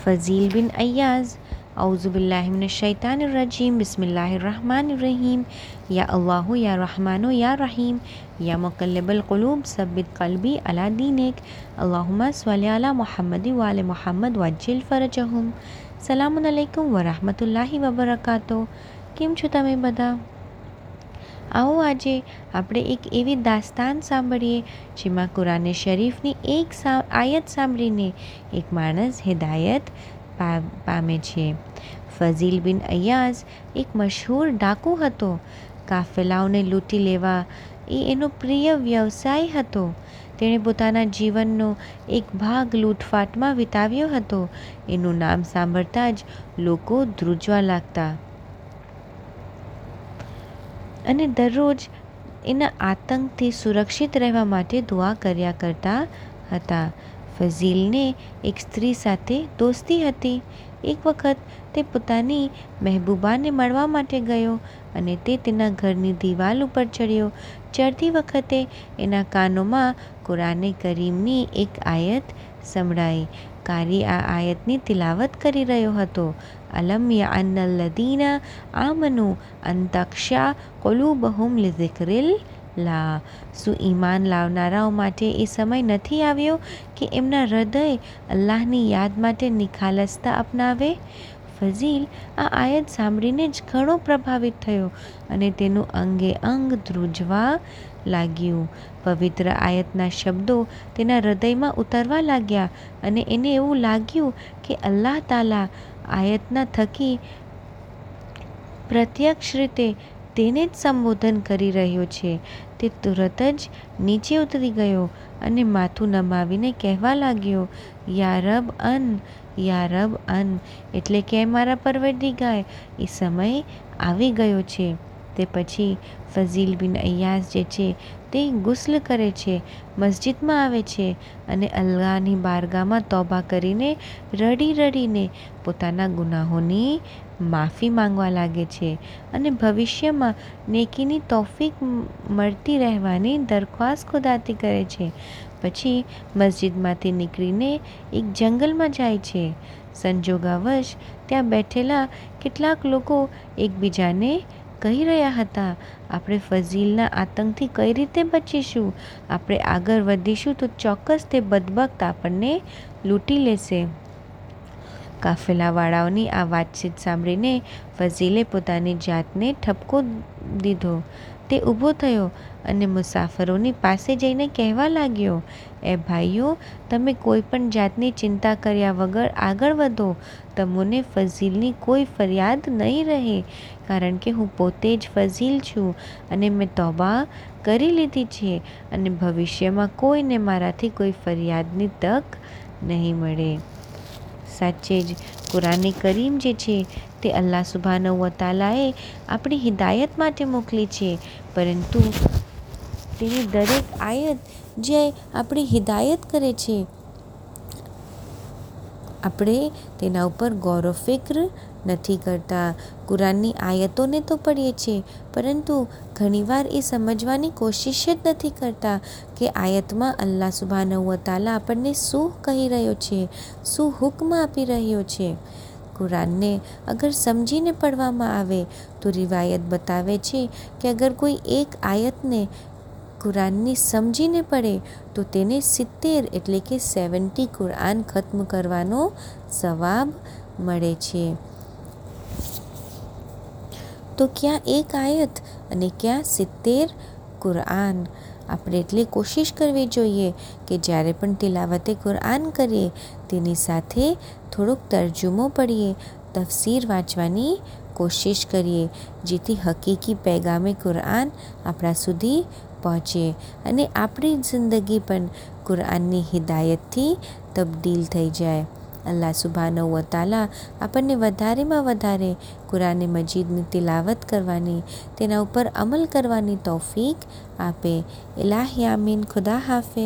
फ़ज़ील बिन अय्याज़ औज़ुबिल्लाहिमिनश्शैतानिर्रजीम बिस्मिल्लाहिर्रहमानिर्रहीम। या अल्लाहु या रहमानो या रहीम या मुक़ल्लिबल क़ुलूब सब्बित क़ल्बी अला दीनिक। अल्लाहुम्मा स्वल्लि अला मुहम्मद व आले मुहम्मद वज्जिल फ़रजहुम। सलामुन अलैकुम व रहमतुल्लाहि व बरकातो। કેમ છો તમે બધા? આવો આજે આપણે એક એવી દાસ્તાન સાંભળીએ જેમાં કુરાને શરીફની એક આયત સાંભળીને એક માણસ હિદાયત પામે છે। ફઝીલ બિન અય્યાઝ એક મશહૂર ડાકુ હતો। કાફેલાઓને લૂંટી લેવા એ એનો પ્રિય વ્યવસાય હતો। તેણે પોતાના જીવનનો એક ભાગ લૂંટફાટમાં વિતાવ્યો હતો। એનું નામ સાંભળતા જ લોકો ધ્રુજવા લાગતા અને દરરોજ એના આતંકથી સુરક્ષિત રહેવા માટે દુઆ કર્યા કરતા હતા। ફઝીલને એક સ્ત્રી સાથે દોસ્તી હતી। એક વખત તે પોતાની મહેબૂબાને મળવા માટે ગયો અને તે તેના ઘરની દિવાલ ઉપર ચડ્યો। ચડતી વખતે એના કાનોમાં કુરાને કરીમની એક આયત સંભળાઈ। કારી આ આયતની તિલાવત કરી રહ્યો હતો। અલમ યઅન્નલ લદીના આમનુ અન તખ્શા કુલુબહુમ લિઝિક્રિલ્લાહ। શું ઈમાન લાવનારાઓ માટે એ સમય નથી આવ્યો કે એમના હૃદય અલ્લાહની યાદ માટે નિખાલસતા અપનાવે? ફઝીલ આ આયત સાંભળીને જ ઘણો પ્રભાવિત થયો અને તેનું અંગે અંગ ધ્રુજવા લાગ્યું। પવિત્ર આયતના શબ્દો તેના હૃદયમાં ઉતરવા લાગ્યા અને એને એવું લાગ્યું કે અલ્લાહ તાલા આયતના થકી પ્રત્યક્ષ રીતે તેને જ સંબોધન કરી રહ્યો છે। તે તુરત જ નીચે ઉતરી ગયો અને માથું નમાવીને કહેવા લાગ્યો, યા રબ અન, એટલે કે મારા પરવરદિગાર, એ સમય આવી ગયો છે। તે પછી ફઝીલ બિન અય્યાઝ જે છે તે ગુસ્લ કરે છે, મસ્જિદમાં આવે છે અને અલ્લાહની બારગાહમાં તૌબા કરીને રડી રડીને પોતાના ગુનાહોની માફી માંગવા લાગે છે અને ભવિષ્યમાં નેકીની તૌફીક મળતી રહેવાની દરખ્વાસ્ત ખુદાથી કરે છે। પછી મસ્જિદમાંથી નીકળીને એક જંગલમાં જાય છે। સંજોગવશ ત્યાં બેઠેલા કેટલાક લોકો એકબીજાને કહી રહ્યા હતા, આપણે ફઝીલના આતંકથી કઈ રીતે બચીશું? આપણે આગળ વધીશું તો ચોક્કસ તે બદબખ્ત આપણને લૂંટી લેશે। કાફેલાવાળાઓની આ વાતચીત સાંભળીને ફઝીલે પોતાની જાતને ઠપકો દીધો। તે ઊભો થયો અને મુસાફરોની પાસે જઈને કહેવા લાગ્યો, એ ભાઈઓ, તમે કોઈ પણ જાતની ચિંતા કર્યા વગર આગળ વધો। તમને ફઝીલની કોઈ ફરિયાદ નહીં રહે, કારણ કે હું પોતે જ ફઝીલ છું અને મેં તૌબા કરી લીધી છે અને ભવિષ્યમાં કોઈને મારાથી કોઈ ફરિયાદની તક નહીં મળે। સાચે જ કુરાને કરીમ જે છે તે અલ્લાહ સુબ્હાનહુ વ તઆલાએ આપણી હિદાયત માટે મોકલી છે, પરંતુ તેની દરેક આયત જે આપણી હિદાયત કરે છે, આપણે તેના ઉપર ગૌર ફિક્ર નથી કરતા। કુરાનની આયતોને તો પઢીએ છીએ, પરંતુ ઘણીવાર એ સમજવાની કોશિશ જ નથી કરતા કે આયતમાં અલ્લાહ સુબ્હાનહુ વ તઆલા આપણને શું કહી રહ્યો છે, શું હુક્મ આપી રહ્યો છે। કુરાનને અગર સમજીને પઢવામાં આવે તો રિવાયત બતાવે છે કે અગર કોઈ એક આયતને કુરાનની સમજીને પડે તો તેને 70 એટલે કે 70 કુરાન ખત્મ કરવાનો સવાબ મળે છે। તો ક્યાં એક આયત અને ક્યાં 70 કુરાન? આપણે એટલે કોશિશ કરવી જોઈએ કે જ્યારે પણ તિલાવતે કુરાન કરીએ તેની સાથે થોડોક તર્જુમો પઢીએ, તફસીર વાંચવાની કોશિશ કરીએ, જેથી હકીકી પૈગામે કુરાન આપણા સુધી પહોંચે અને આપણી જિંદગી પણ કુરાનની હિદાયતથી તબદીલ થઈ જાય। અલ્લાહ સુબ્હાનહુ વ તઆલા આપણને વધારેમાં વધારે કુરાને મજીદની તિલાવત કરવાની, તેના ઉપર અમલ કરવાની તૌફીક આપે। ઇલાહી આમીન। ખુદા હાફિઝ।